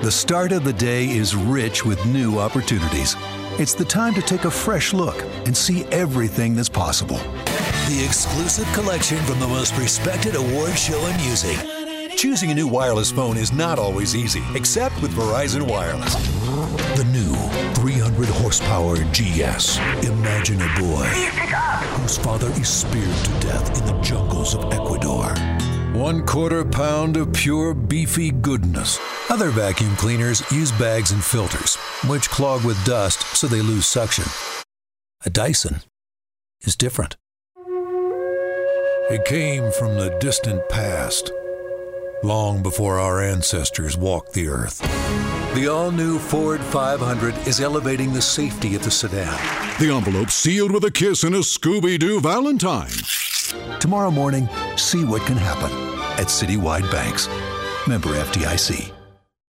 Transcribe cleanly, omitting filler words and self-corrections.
The start of the day is rich with new opportunities. It's the time to take a fresh look and see everything that's possible. The exclusive collection from the most respected award show in music. Choosing a new wireless phone is not always easy, except with Verizon Wireless. The new 300 horsepower GS. Imagine a boy whose father is speared to death in the jungles of Ecuador. 1/4 pound of pure beefy goodness. Other vacuum cleaners use bags and filters, which clog with dust so they lose suction. A Dyson is different. It came from the distant past, long before our ancestors walked the earth. The all-new Ford 500 is elevating the safety of the sedan. The envelope sealed with a kiss and a Scooby-Doo Valentine. Tomorrow morning, see what can happen at Citywide Banks. Member FDIC.